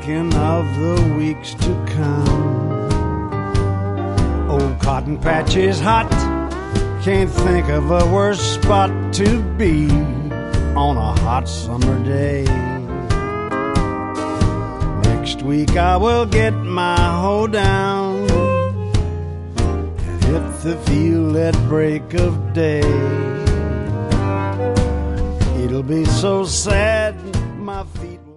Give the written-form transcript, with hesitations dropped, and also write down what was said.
thinking of the weeks to come. Old cotton patch is hot, can't think of a worse spot to be on a hot summer day. Next week I will get my hoe down and hit the field at break of day. It'll be so sad my feet will